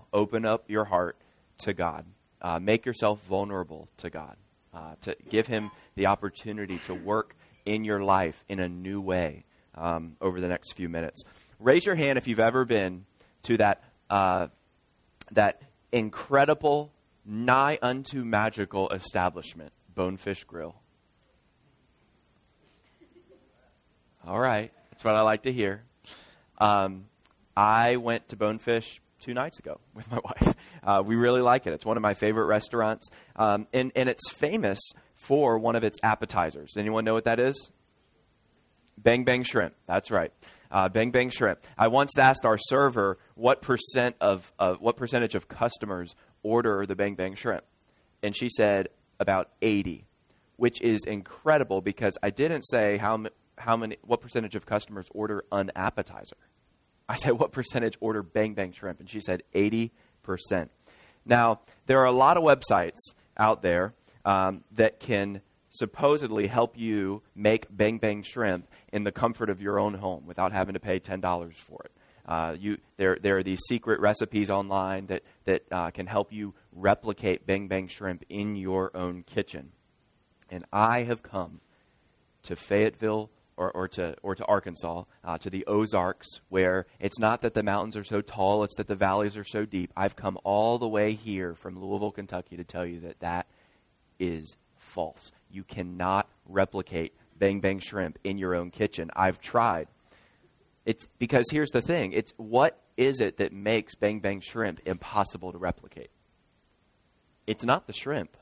open up your heart to God. Make yourself vulnerable to God. To give him the opportunity to work in your life in a new way over the next few minutes. Raise your hand if you've ever been to that incredible, nigh unto magical establishment, Bonefish Grill. All right. That's what I like to hear. I went to Bonefish 2 nights ago with my wife. We really like it. It's one of my favorite restaurants. And it's famous for one of its appetizers. Anyone know what that is? Bang Bang Shrimp. That's right. Bang Bang Shrimp. I once asked our server what percentage of customers order the Bang Bang Shrimp. And she said about 80, which is incredible because I didn't say what percentage of customers order an appetizer. I said, what percentage order Bang Bang Shrimp? And she said 80%. Now, there are a lot of websites out there that can supposedly help you make Bang Bang Shrimp in the comfort of your own home without having to pay $10 for it. There are these secret recipes online that can help you replicate Bang Bang Shrimp in your own kitchen. And I have come to Fayetteville or to Arkansas, to the Ozarks, where it's not that the mountains are so tall, it's that the valleys are so deep. I've come all the way here from Louisville, Kentucky to tell you that is false. You cannot replicate Bang Bang Shrimp in your own kitchen. I've tried. It's because here's the thing. It's what is it that makes Bang Bang Shrimp impossible to replicate? It's not the shrimp.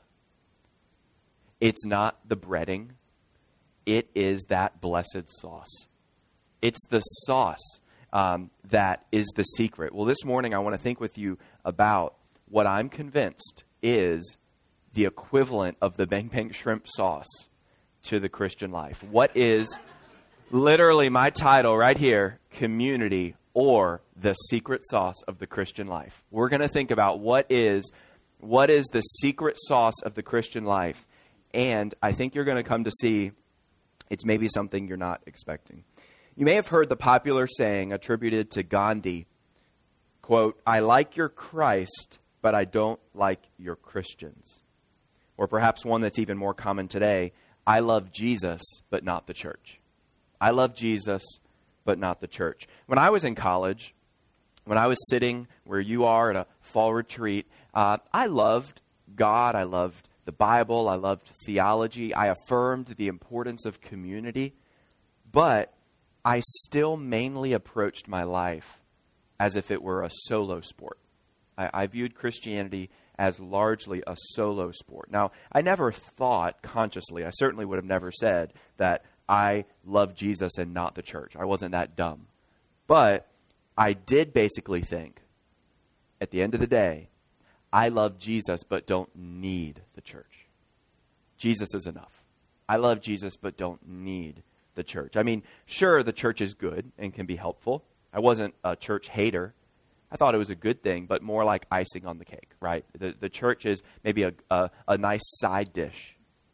It's not the breading. It is that blessed sauce. It's the sauce that is the secret. Well, this morning I want to think with you about what I'm convinced is the equivalent of the Bang Bang Shrimp sauce to the Christian life. What is literally my title right here, Community or the Secret Sauce of the Christian Life. We're going to think about what is the secret sauce of the Christian life. And I think you're going to come to see it's maybe something you're not expecting. You may have heard the popular saying attributed to Gandhi, quote, "I like your Christ, but I don't like your Christians." Or perhaps one that's even more common today, "I love Jesus, but not the church." I love Jesus, but not the church. When I was in college, when I was sitting where you are at a fall retreat, I loved God, I loved the Bible, I loved theology, I affirmed the importance of community, but I still mainly approached my life as if it were a solo sport. I viewed Christianity as largely a solo sport. Now, I never thought consciously, I certainly would have never said that I love Jesus and not the church. I wasn't that dumb. But I did basically think, at the end of the day, I love Jesus but don't need the church. Jesus is enough. I love Jesus but don't need the church. I mean, sure, the church is good and can be helpful. I wasn't a church hater. I thought it was a good thing, but more like icing on the cake, right? The church is maybe a nice side dish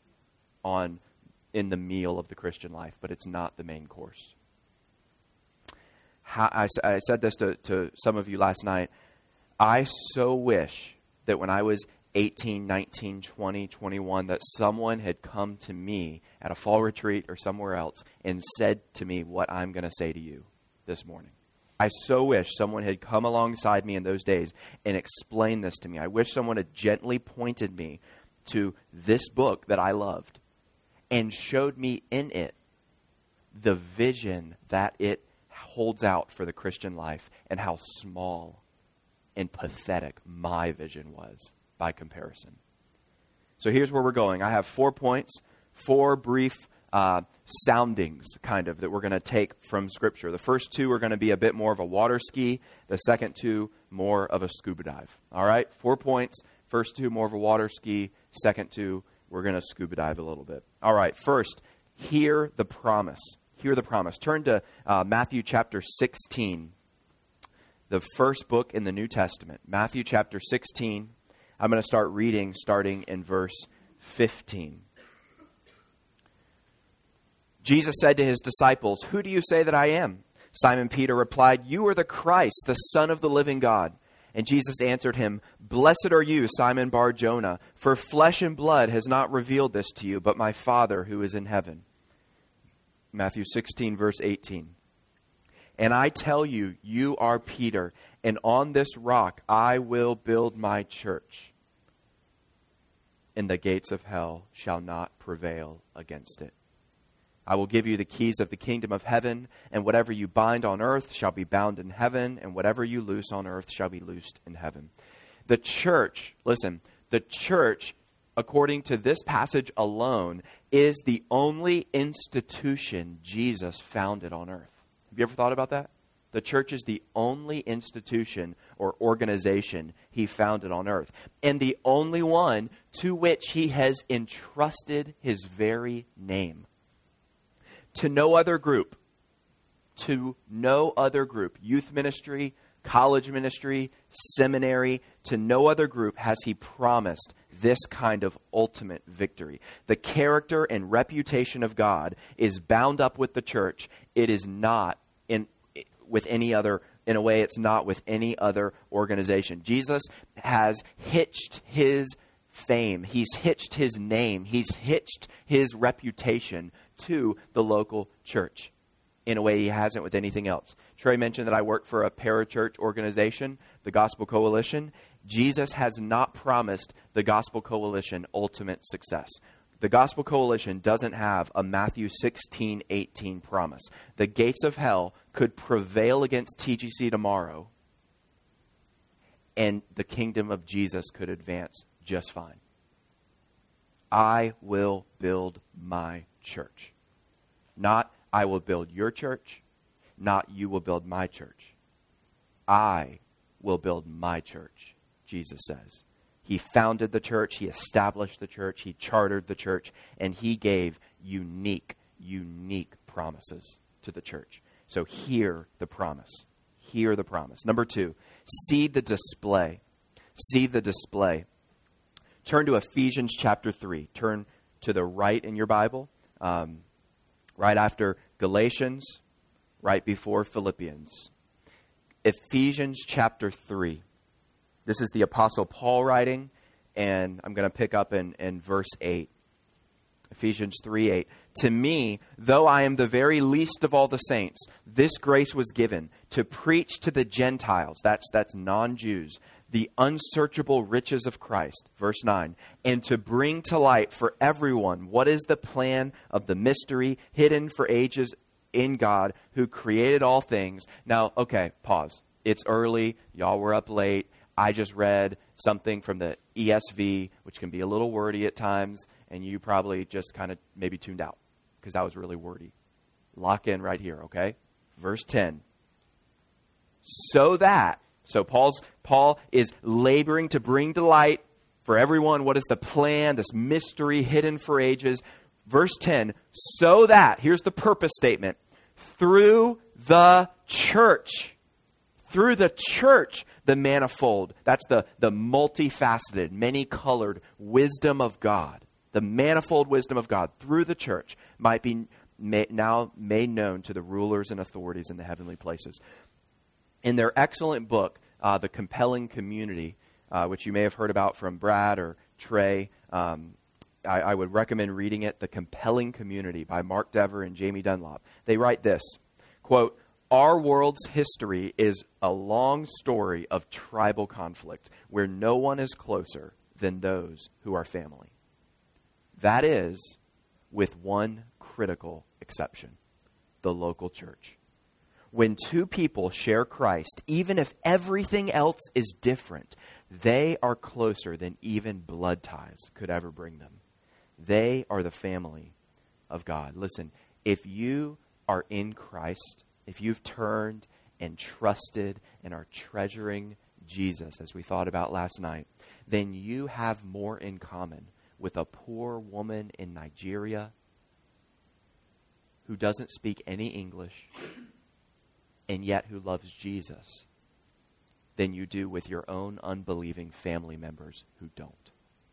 in the meal of the Christian life, but it's not the main course. I said this to some of you last night. I so wish that when I was 18, 19, 20, 21, that someone had come to me at a fall retreat or somewhere else and said to me what I'm going to say to you this morning. I so wish someone had come alongside me in those days and explained this to me. I wish someone had gently pointed me to this book that I loved and showed me in it the vision that it holds out for the Christian life and how small and pathetic my vision was by comparison. So here's where we're going. I have 4 points, 4 brief soundings kind of that we're going to take from Scripture. The first 2 are going to be a bit more of a water ski. The second 2, more of a scuba dive. All right? 4 points. First 2, more of a water ski. Second 2, we're going to scuba dive a little bit. All right. First, hear the promise. Hear the promise. Turn to Matthew chapter 16, the first book in the New Testament. Matthew chapter 16. I'm going to start reading starting in verse 15. Jesus said to his disciples, "Who do you say that I am?" Simon Peter replied, "You are the Christ, the Son of the living God." And Jesus answered him, "Blessed are you, Simon Bar-Jonah, for flesh and blood has not revealed this to you, but my Father who is in heaven." Matthew 16, verse 18. "And I tell you, you are Peter, and on this rock I will build my church, and the gates of hell shall not prevail against it. I will give you the keys of the kingdom of heaven, and whatever you bind on earth shall be bound in heaven, and whatever you loose on earth shall be loosed in heaven." The church, listen, the church, according to this passage alone, is the only institution Jesus founded on earth. Have you ever thought about that? The church is the only institution or organization he founded on earth, and the only one to which he has entrusted his very name. To no other group, youth ministry, college ministry, seminary, to no other group has he promised this kind of ultimate victory. The character and reputation of God is bound up with the church. It is not with any other, in a way it's not with any other organization. Jesus has hitched his fame. He's hitched his name. He's hitched his reputation to the local church in a way he hasn't with anything else. Trey mentioned that I work for a parachurch organization, the Gospel Coalition. Jesus has not promised the Gospel Coalition ultimate success. The Gospel Coalition doesn't have a Matthew 16:18 promise. The gates of hell could prevail against TGC tomorrow, and the kingdom of Jesus could advance just fine. I will build my church. Not I will build your church, not you will build my church. I will build my church, Jesus says. He founded the church, he established the church, he chartered the church, and he gave unique promises to the church. So hear the promise. Hear the promise. Number 2, see the display. See the display. Turn to Ephesians chapter 3. Turn to the right in your Bible, right after Galatians, right before Philippians. Ephesians chapter 3. This is the Apostle Paul writing, and I'm going to pick up in verse 8. Ephesians 3:8. "To me, though I am the very least of all the saints, this grace was given to preach to the Gentiles," that's non-Jews, "the unsearchable riches of Christ," verse 9, "and to bring to light for everyone what is the plan of the mystery hidden for ages in God who created all things." Now, okay, pause. It's early. Y'all were up late. I just read something from the ESV, which can be a little wordy at times, and you probably just kind of maybe tuned out because that was really wordy. Lock in right here, okay? Verse 10. So Paul is laboring to bring to light for everyone what is the plan, this mystery hidden for ages. Verse 10, so that, here's the purpose statement, through the church, the manifold, that's the multifaceted, many-colored wisdom of God, the manifold wisdom of God through the church might be now made known to the rulers and authorities in the heavenly places. In their excellent book, The Compelling Community, which you may have heard about from Brad or Trey, I would recommend reading it, The Compelling Community by Mark Dever and Jamie Dunlop. They write this, quote, "Our world's history is a long story of tribal conflict where no one is closer than those who are family. That is, with one critical exception, the local church. When two people share Christ, even if everything else is different, they are closer than even blood ties could ever bring them. They are the family of God." Listen, if you are in Christ, if you've turned and trusted and are treasuring Jesus, as we thought about last night, then you have more in common with a poor woman in Nigeria who doesn't speak any English and yet who loves Jesus than you do with your own unbelieving family members who don't.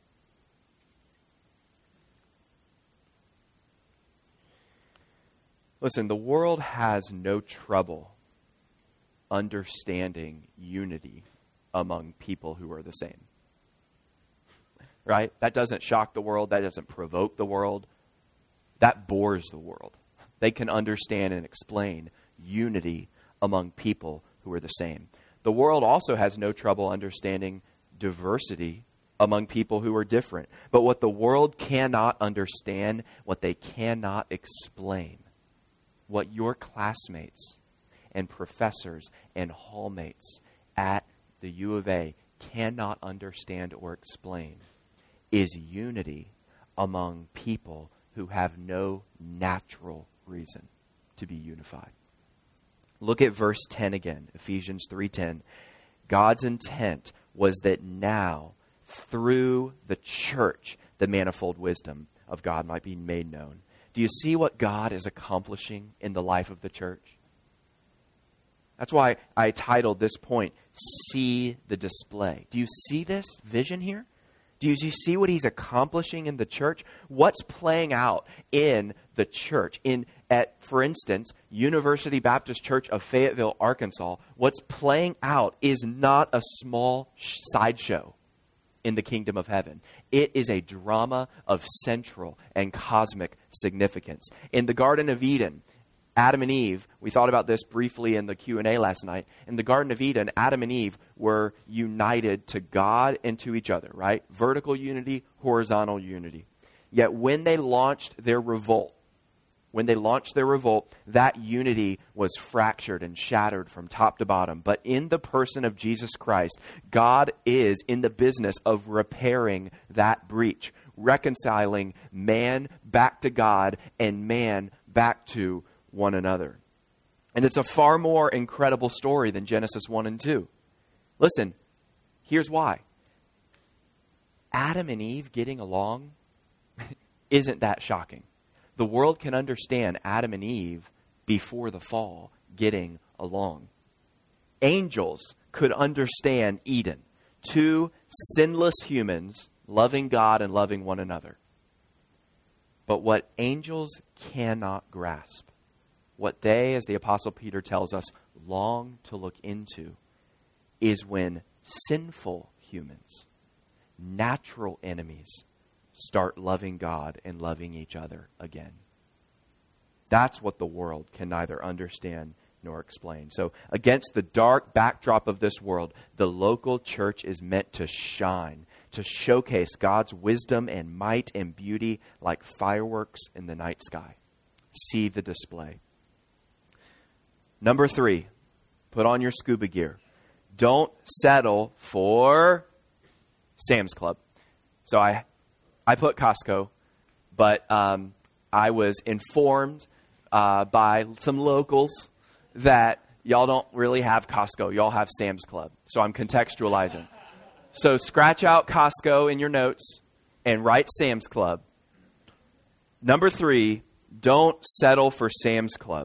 Listen, the world has no trouble understanding unity among people who are the same. Right? That doesn't shock the world. That doesn't provoke the world. That bores the world. They can understand and explain unity among people who are the same. The world also has no trouble understanding diversity among people who are different. But what the world cannot understand, what they cannot explain, what your classmates and professors and hallmates at the U of A cannot understand or explain, is unity among people who have no natural reason to be unified. Look at verse 10 again, Ephesians 3:10. God's intent was that now, through the church, the manifold wisdom of God might be made known. Do you see what God is accomplishing in the life of the church? That's why I titled this point, See the Display. Do you see this vision here? Do you see what he's accomplishing in the church? What's playing out in the church? For instance, University Baptist Church of Fayetteville, Arkansas, what's playing out is not a small sideshow in the kingdom of heaven. It is a drama of central and cosmic significance. In the Garden of Eden, Adam and Eve, we thought about this briefly in the Q&A last night. In the Garden of Eden, Adam and Eve were united to God and to each other, right? Vertical unity, horizontal unity. Yet when they launched their revolt, that unity was fractured and shattered from top to bottom. But in the person of Jesus Christ, God is in the business of repairing that breach, reconciling man back to God and man back to one another. And it's a far more incredible story than Genesis 1 and 2. Listen, here's why. Adam and Eve getting along isn't that shocking. The world can understand Adam and Eve before the fall getting along. Angels could understand Eden. Two sinless humans loving God and loving one another. But what angels cannot grasp, what they, as the Apostle Peter tells us, long to look into, is when sinful humans, natural enemies, start loving God and loving each other again. That's what the world can neither understand nor explain. So against the dark backdrop of this world, the local church is meant to shine, to showcase God's wisdom and might and beauty like fireworks in the night sky. See the display. Number 3, put on your scuba gear. Don't settle for Sam's Club. So I put Costco, but I was informed by some locals that y'all don't really have Costco. Y'all have Sam's Club. So I'm contextualizing. So scratch out Costco in your notes and write Sam's Club. Number 3, don't settle for Sam's Club.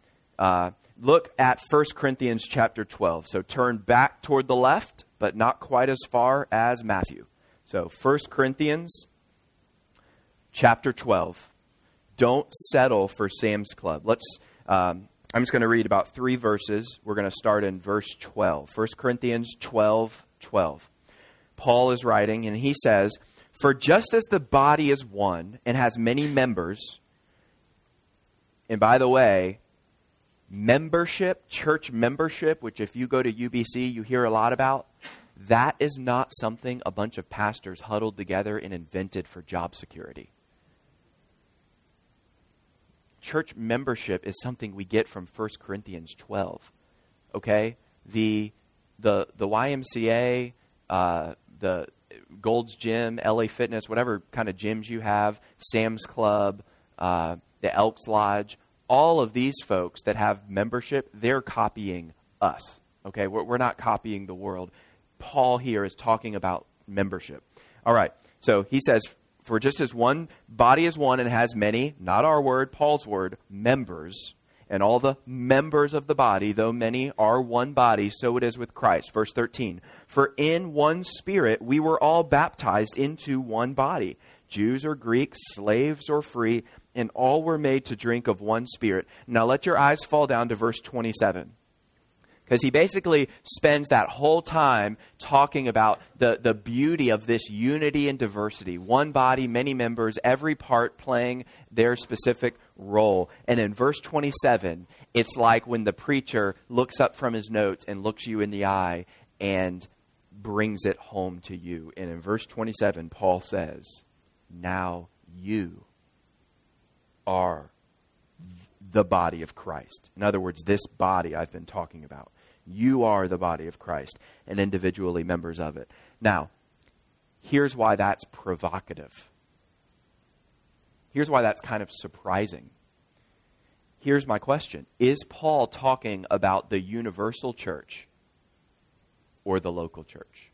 Look at 1 Corinthians chapter 12. So turn back toward the left, but not quite as far as Matthew. So 1 Corinthians chapter 12. Don't settle for Sam's Club. I'm just going to read about 3 verses. We're going to start in verse 12. 1 Corinthians 12:12. Paul is writing, and he says, "For just as the body is one and has many members," and by the way, membership, church membership, which if you go to UBC, you hear a lot about, that is not something a bunch of pastors huddled together and invented for job security. Church membership is something we get from 1 Corinthians 12. Okay? The YMCA, the Gold's Gym, LA Fitness, whatever kind of gyms you have, Sam's Club, the Elks Lodge, all of these folks that have membership, they're copying us. Okay? We're not copying the world. Paul here is talking about membership. All right. So he says, "For just as one body is one and has many," not our word, Paul's word, "members, and all the members of the body, though many are one body, so it is with Christ." Verse 13, "For in one Spirit we were all baptized into one body, Jews or Greeks, slaves or free, and all were made to drink of one Spirit." Now let your eyes fall down to verse 27. Because he basically spends that whole time talking about the beauty of this unity and diversity. One body, many members, every part playing their specific role. And in verse 27, it's like when the preacher looks up from his notes and looks you in the eye and brings it home to you. And in verse 27, Paul says, now you are the body of Christ. In other words, this body I've been talking about. You are the body of Christ and individually members of it. Now, here's why that's provocative. Here's why that's kind of surprising. Here's my question. Is Paul talking about the universal church or the local church?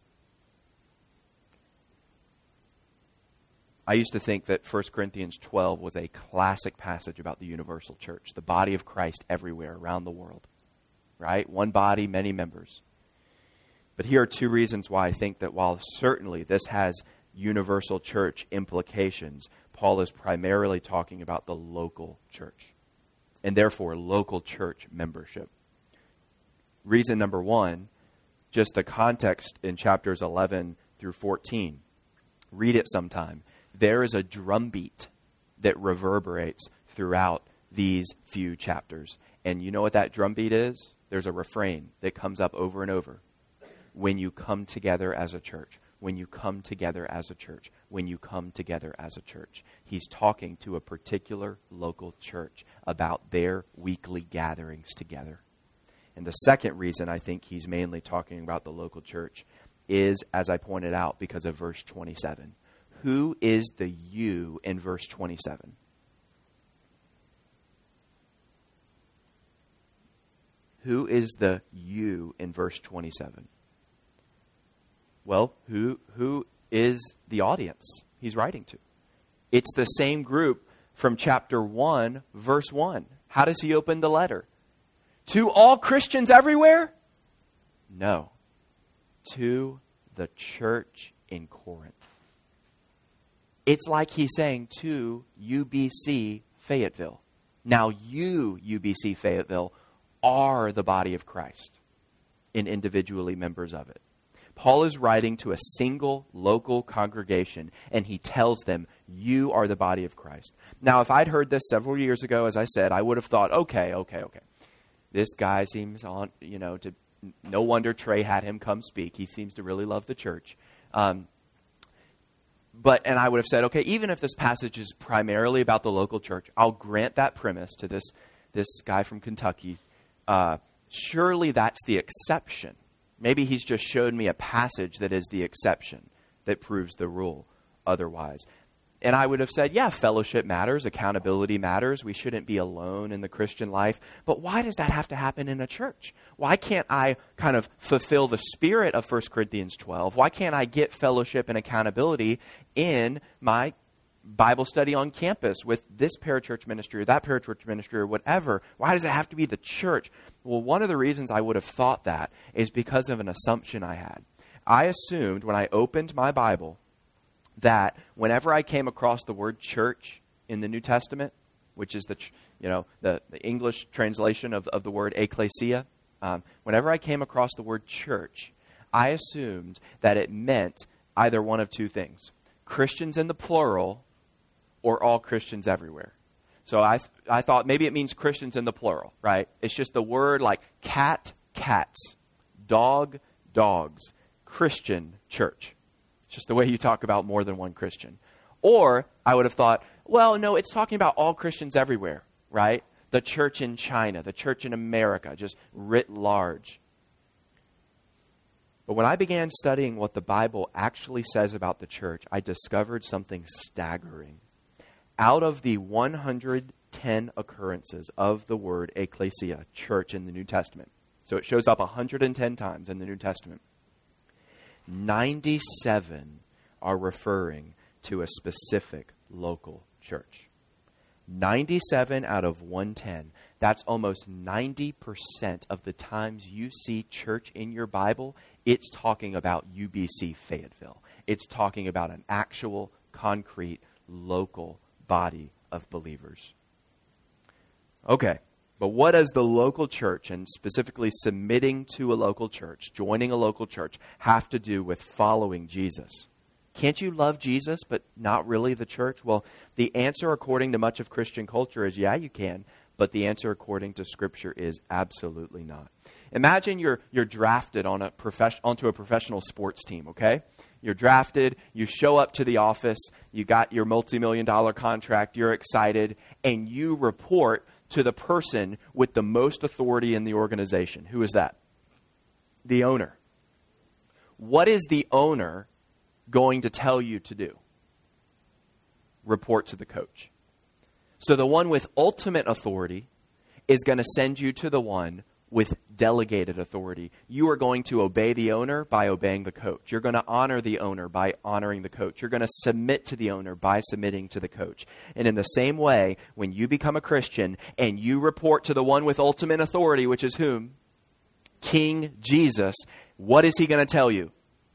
I used to think that 1 Corinthians 12 was a classic passage about the universal church, the body of Christ everywhere around the world. Right? One body, many members. But here are two reasons why I think that while certainly this has universal church implications, Paul is primarily talking about the local church, and therefore local church membership. Reason number one, just the context in chapters 11 through 14. Read it sometime. There is a drumbeat that reverberates throughout these few chapters. And you know what that drumbeat is? There's a refrain that comes up over and over. When you come together as a church, when you come together as a church, when you come together as a church. He's talking to a particular local church about their weekly gatherings together. And the second reason I think he's mainly talking about the local church is, as I pointed out, because of verse 27. Who is the you in verse 27? Who is the you in verse 27? Well, who is the audience he's writing to? It's the same group from chapter 1, verse 1. How does he open the letter? To all Christians everywhere? No. To the church in Corinth. It's like he's saying to UBC Fayetteville. Now you, UBC Fayetteville, are the body of Christ and individually members of it. Paul is writing to a single local congregation, and he tells them, you are the body of Christ. Now, if I'd heard this several years ago, as I said, I would have thought, okay. This guy seems no wonder Trey had him come speak. He seems to really love the church. And I would have said, okay, even if this passage is primarily about the local church, I'll grant that premise to this guy from Kentucky. Surely that's the exception. Maybe he's just showed me a passage that is the exception, that proves the rule otherwise. And I would have said, yeah, fellowship matters, accountability matters. We shouldn't be alone in the Christian life. But why does that have to happen in a church? Why can't I kind of fulfill the spirit of 1 Corinthians 12? Why can't I get fellowship and accountability in my Bible study on campus with this parachurch ministry or that parachurch ministry or whatever? Why does it have to be the church? Well, one of the reasons I would have thought that is because of an assumption I had. I assumed when I opened my Bible that whenever I came across the word church in the New Testament, which is the English translation of the word ecclesia, whenever I came across the word church, I assumed that it meant either one of two things: Christians in the plural or all Christians everywhere. So I thought maybe it means Christians in the plural, right? It's just the word like cat, cats, dog, dogs, Christian, church. It's just the way you talk about more than one Christian. Or I would have thought, well, no, it's talking about all Christians everywhere, right? The church in China, the church in America, just writ large. But when I began studying what the Bible actually says about the church, I discovered something staggering. Out of the 110 occurrences of the word ecclesia, church, in the New Testament, so it shows up 110 times in the New Testament, 97 are referring to a specific local church. 97 out of 110. That's almost 90% of the times you see church in your Bible, it's talking about UBC Fayetteville. It's talking about an actual, concrete, local body of believers. Okay, But what does the local church, and specifically submitting to a local church, joining a local church, have to do with following Jesus? Can't you love Jesus but not really the church? Well, the answer according to much of Christian culture is yeah, you can. But the answer according to Scripture is absolutely not. Imagine you're drafted onto a professional sports team, okay? You're drafted, you show up to the office, you got your multi-million-dollar contract, you're excited, and you report to the person with the most authority in the organization. Who is that? The owner. What is the owner going to tell you to do? Report to the coach. So the one with ultimate authority is going to send you to the one with delegated authority. You are going to obey the owner by obeying the coach. You're going to honor the owner by honoring the coach. You're going to submit to the owner by submitting to the coach. And in the same way, when you become a Christian and you report to the one with ultimate authority, which is whom? King Jesus. What is he going to tell you?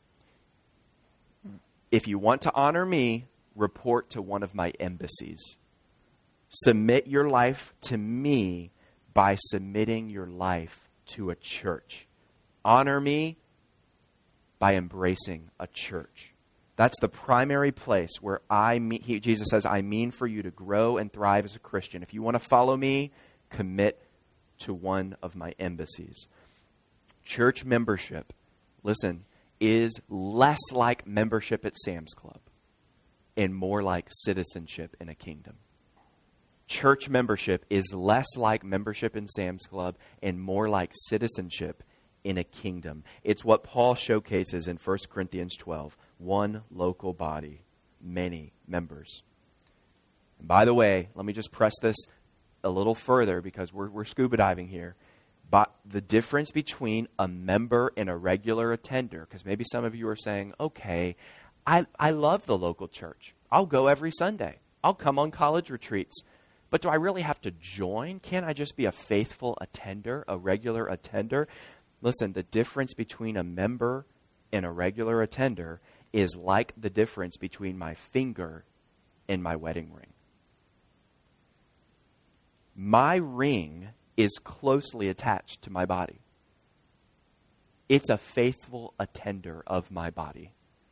If you want to honor me, report to one of my embassies. Submit your life to me by submitting your life to a church. Honor me by embracing a church. That's the primary place where Jesus says, I mean for you to grow and thrive as a Christian. If you want to follow me, commit to one of my embassies. Church membership, listen, is less like membership at Sam's Club and more like citizenship in a kingdom. Church membership is less like membership in Sam's Club and more like citizenship in a kingdom. It's what Paul showcases in 1 Corinthians 12. One local body, many members. And by the way, let me just press this a little further because we're scuba diving here. But the difference between a member and a regular attender, because maybe some of you are saying, okay, I love the local church. I'll go every Sunday. I'll come on college retreats. But do I really have to join? Can't I just be a faithful attender, a regular attender? Listen, the difference between a member and a regular attender is like the difference between my finger and my wedding ring. My ring is closely attached to my body. It's a faithful attender of my body.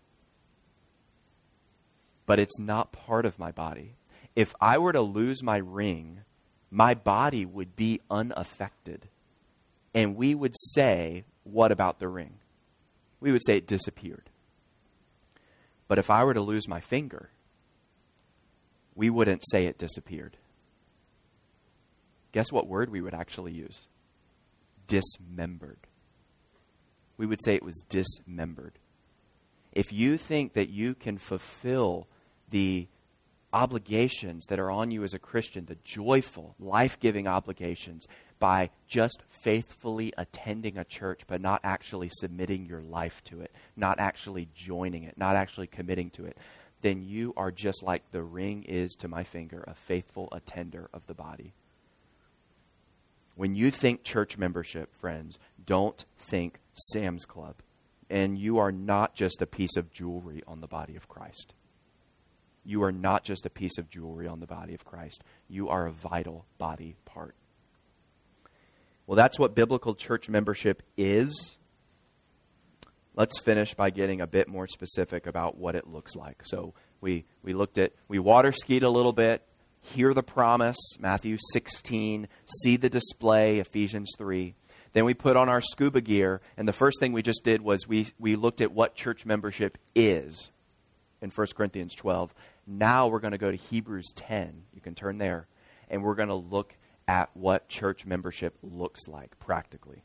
But it's not part of my body. If I were to lose my ring, my body would be unaffected. And we would say, what about the ring? We would say it disappeared. But if I were to lose my finger, we wouldn't say it disappeared. Guess what word we would actually use? Dismembered. We would say it was dismembered. If you think that you can fulfill the obligations that are on you as a Christian, the joyful, life-giving obligations, by just faithfully attending a church but not actually submitting your life to it, not actually joining it, not actually committing to it, then you are just like the ring is to my finger, a faithful attender of the body. When you think church membership, friends, don't think Sam's Club. And you are not just a piece of jewelry on the body of Christ. You are not just a piece of jewelry on the body of Christ. You are a vital body part. Well, that's what biblical church membership is. Let's finish by getting a bit more specific about what it looks like. So we water skied a little bit. Hear the promise, Matthew 16. See the display, Ephesians 3. Then we put on our scuba gear, and the first thing we just did was we looked at what church membership is in 1 Corinthians 12. Now we're going to go to Hebrews 10. You can turn there. And we're going to look at what church membership looks like practically.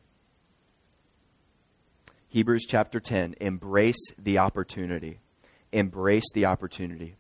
Hebrews chapter 10. Embrace the opportunity. Embrace the opportunity.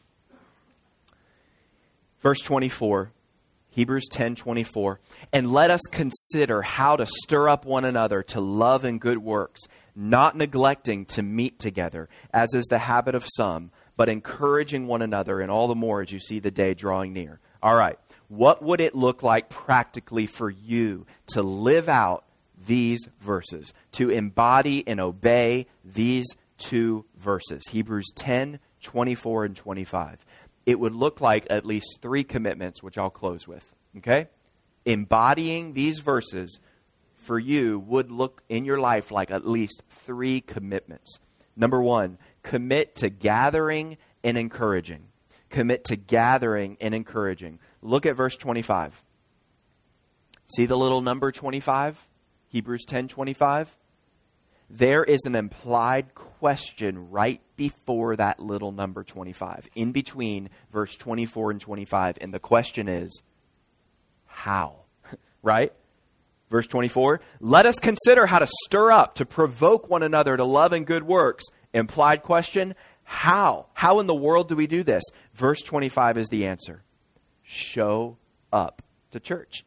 Verse 24. Hebrews 10:24. And let us consider how to stir up one another to love and good works, not neglecting to meet together, as is the habit of some, but encouraging one another, and all the more as you see the day drawing near. All right, what would it look like practically for you to live out these verses, to embody and obey these two verses? Hebrews 10:24 and 25. It would look like at least 3 commitments, which I'll close with. Okay? embodying these verses for you would look in your life like at least 3 commitments. Number 1, commit to gathering and encouraging. Commit to gathering and encouraging. Look at verse 25. See the little number 25? Hebrews 10:25. There is an implied question right before that little number 25, in between verse 24 and 25. And the question is, how? Right? Verse 24, let us consider how to stir up, to provoke one another to love and good works. Implied question, how? How in the world do we do this? Verse 25 is the answer. Show up to church.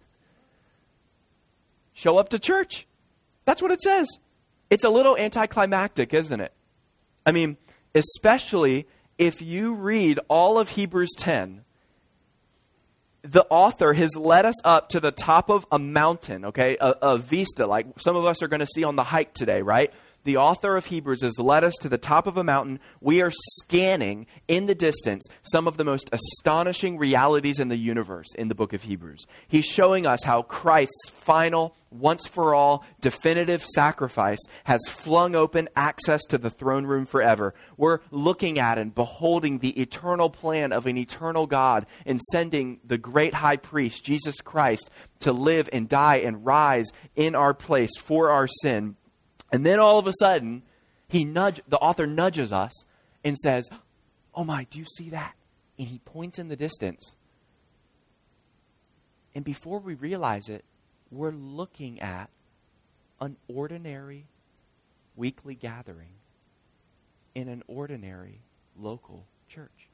Show up to church. That's what it says. It's a little anticlimactic, isn't it? I mean, especially if you read all of Hebrews 10, the author has led us up to the top of a mountain, okay, a vista, like some of us are going to see on the hike today, right? The author of Hebrews has led us to the top of a mountain. We are scanning in the distance some of the most astonishing realities in the universe in the book of Hebrews. He's showing us how Christ's final, once-for-all, definitive sacrifice has flung open access to the throne room forever. We're looking at and beholding the eternal plan of an eternal God and sending the great high priest, Jesus Christ, to live and die and rise in our place for our sin. And then all of a sudden, the author nudges us and says, oh my, do you see that? And he points in the distance. And before we realize it, we're looking at an ordinary weekly gathering in an ordinary local church.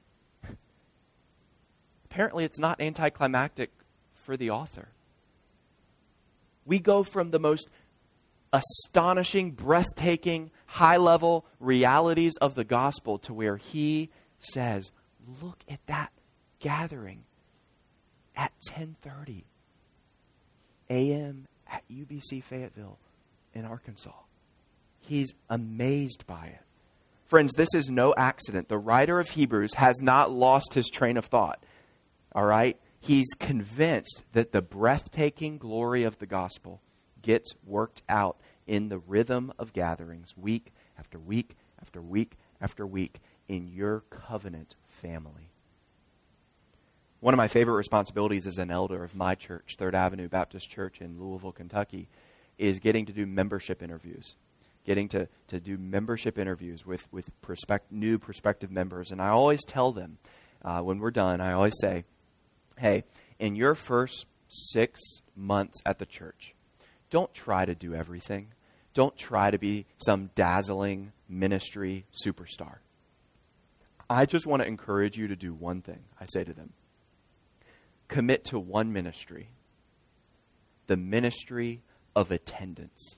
Apparently, it's not anticlimactic for the author. We go from the most astonishing, breathtaking, high-level realities of the gospel to where he says, look at that gathering at 10:30 a.m. at UBC Fayetteville in Arkansas. He's amazed by it. Friends, this is no accident. The writer of Hebrews has not lost his train of thought. All right? He's convinced that the breathtaking glory of the gospel gets worked out in the rhythm of gatherings week after week after week after week in your covenant family. One of my favorite responsibilities as an elder of my church, Third Avenue Baptist Church in Louisville, Kentucky, is getting to do membership interviews. Getting to do membership interviews with new prospective members. And I always tell them, when we're done, I always say, hey, in your first 6 months at the church, don't try to do everything. Don't try to be some dazzling ministry superstar. I just want to encourage you to do one thing. I say to them, commit to one ministry, the ministry of attendance.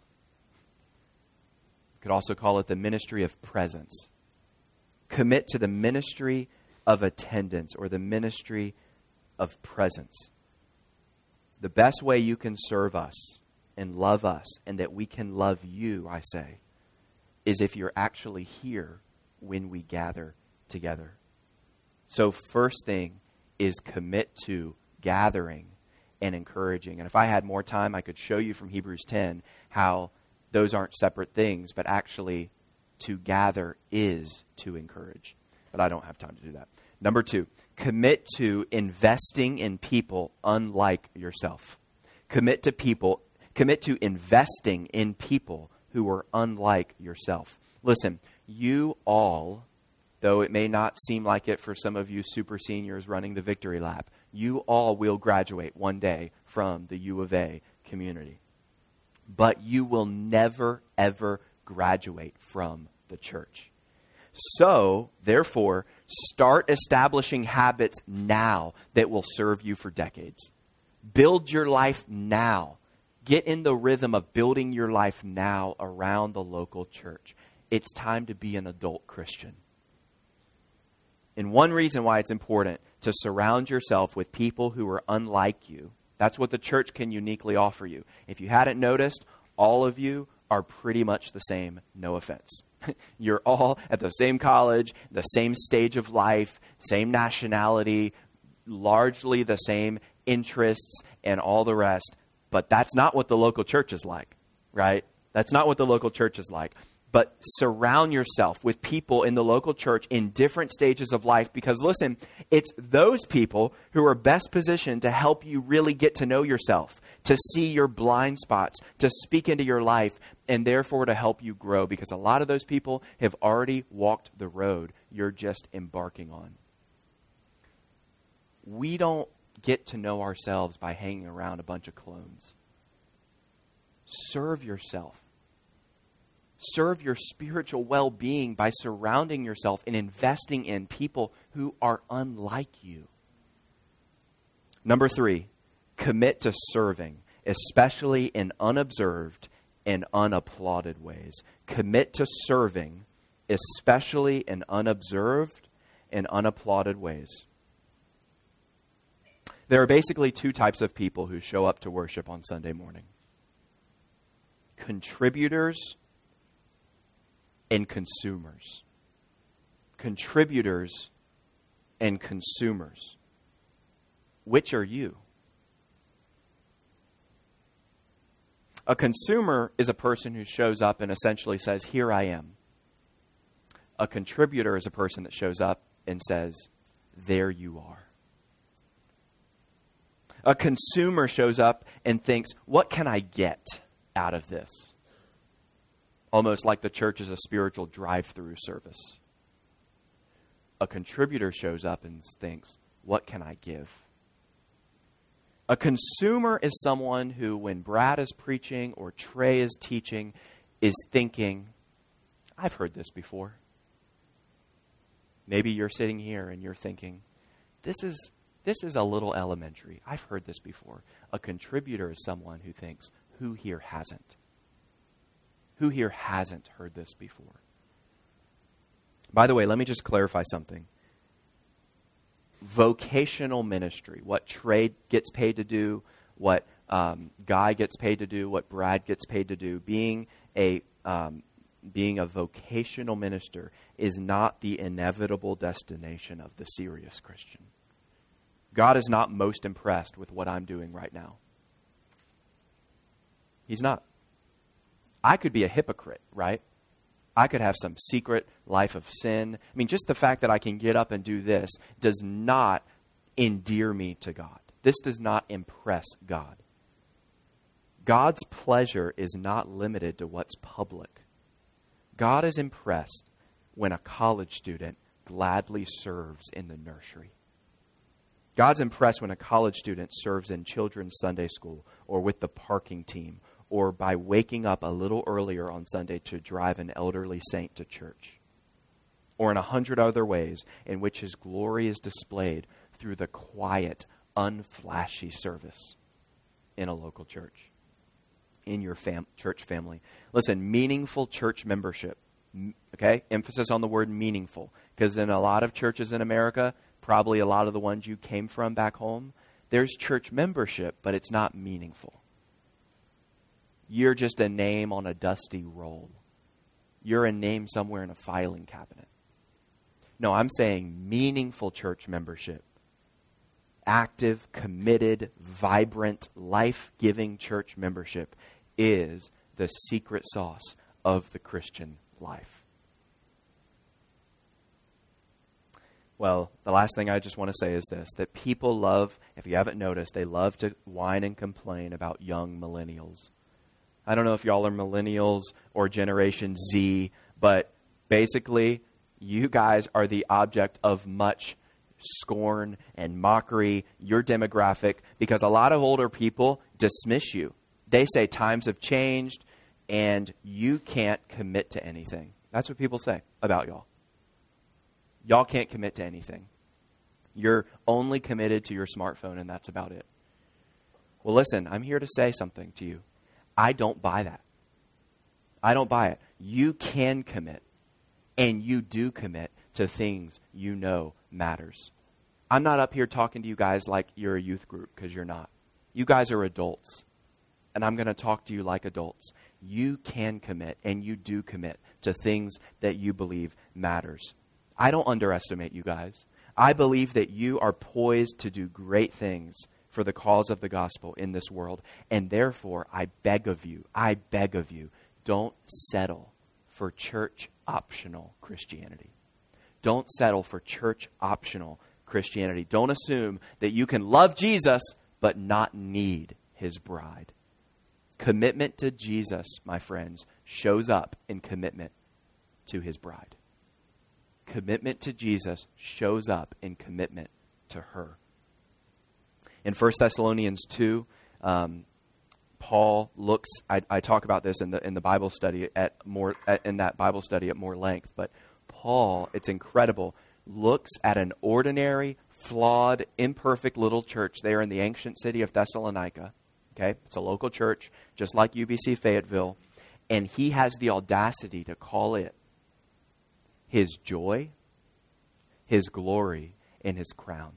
You could also call it the ministry of presence. Commit to the ministry of attendance or the ministry of presence. The best way you can serve us and love us, and that we can love you, I say, is if you're actually here when we gather together. So first thing is commit to gathering and encouraging. And if I had more time, I could show you from Hebrews 10 how those aren't separate things, but actually to gather is to encourage. But I don't have time to do that. Number 2, commit to investing in people unlike yourself. Commit to investing in people who are unlike yourself. Listen, you all, though it may not seem like it for some of you super seniors running the Victory Lap, you all will graduate one day from the U of A community. But you will never, ever graduate from the church. So, therefore, start establishing habits now that will serve you for decades. Build your life now. Get in the rhythm of building your life now around the local church. It's time to be an adult Christian. And one reason why it's important to surround yourself with people who are unlike you, that's what the church can uniquely offer you. If you hadn't noticed, all of you are pretty much the same, no offense. You're all at the same college, the same stage of life, same nationality, largely the same interests, and all the rest. But that's not what the local church is like, right? That's not what the local church is like. But surround yourself with people in the local church in different stages of life, because listen, it's those people who are best positioned to help you really get to know yourself, to see your blind spots, to speak into your life, and therefore to help you grow, because a lot of those people have already walked the road you're just embarking on. We don't get to know ourselves by hanging around a bunch of clones. Serve yourself. Serve your spiritual well-being by surrounding yourself and investing in people who are unlike you. Number 3, commit to serving, especially in unobserved and unapplauded ways. Commit to serving, especially in unobserved and unapplauded ways. There are basically 2 types of people who show up to worship on Sunday morning: contributors and consumers. Contributors and consumers. Which are you? A consumer is a person who shows up and essentially says, "Here I am." A contributor is a person that shows up and says, "There you are." A consumer shows up and thinks, "What can I get out of this?" Almost like the church is a spiritual drive-through service. A contributor shows up and thinks, "What can I give?" A consumer is someone who, when Brad is preaching or Trey is teaching, is thinking, "I've heard this before." Maybe you're sitting here and you're thinking, this is a little elementary. I've heard this before. A contributor is someone who thinks, "Who here hasn't? Who here hasn't heard this before?" By the way, let me just clarify something. Vocational ministry, what Trey gets paid to do, what Guy gets paid to do, what Brad gets paid to do, being a vocational minister is not the inevitable destination of the serious Christian. God is not most impressed with what I'm doing right now. He's not. I could be a hypocrite, right? I could have some secret life of sin. I mean, just the fact that I can get up and do this does not endear me to God. This does not impress God. God's pleasure is not limited to what's public. God is impressed when a college student gladly serves in the nursery. God's impressed when a college student serves in children's Sunday school or with the parking team, or by waking up a little earlier on Sunday to drive an elderly saint to church, or in 100 other ways in which His glory is displayed through the quiet, unflashy service in a local church, in your church family. Listen, meaningful church membership, okay? Emphasis on the word meaningful, because in a lot of churches in America, probably a lot of the ones you came from back home, there's church membership, but it's not meaningful. You're just a name on a dusty roll. You're a name somewhere in a filing cabinet. No, I'm saying meaningful church membership. Active, committed, vibrant, life-giving church membership is the secret sauce of the Christian life. Well, the last thing I just want to say is this, that people love, if you haven't noticed, they love to whine and complain about young millennials. I don't know if y'all are millennials or Generation Z, but basically, you guys are the object of much scorn and mockery, your demographic, because a lot of older people dismiss you. They say times have changed and you can't commit to anything. That's what people say about y'all. Y'all can't commit to anything. You're only committed to your smartphone and that's about it. Well, listen, I'm here to say something to you. I don't buy that. I don't buy it. You can commit, and you do commit to things you know matters. I'm not up here talking to you guys like you're a youth group, because you're not. You guys are adults, and I'm going to talk to you like adults. You can commit, and you do commit to things that you believe matters. I don't underestimate you guys. I believe that you are poised to do great things for the cause of the gospel in this world. And therefore, I beg of you, don't settle for church optional Christianity. Don't settle for church optional Christianity. Don't assume that you can love Jesus but not need his bride. Commitment to Jesus, my friends, shows up in commitment to his bride. Commitment to Jesus shows up in commitment to her. In 1 Thessalonians 2, Paul looks. I talk about this in the Bible study in that Bible study at more length. But Paul, it's incredible, looks at an ordinary, flawed, imperfect little church there in the ancient city of Thessalonica. Okay, it's a local church, just like UBC Fayetteville, and he has the audacity to call it his joy, his glory, and his crown.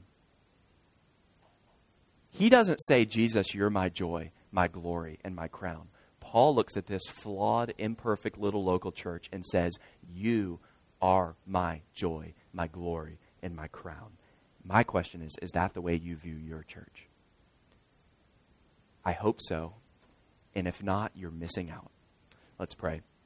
He doesn't say, Jesus, you're my joy, my glory, and my crown. Paul looks at this flawed, imperfect little local church and says, you are my joy, my glory, and my crown. My question is that the way you view your church? I hope so. And if not, you're missing out. Let's pray.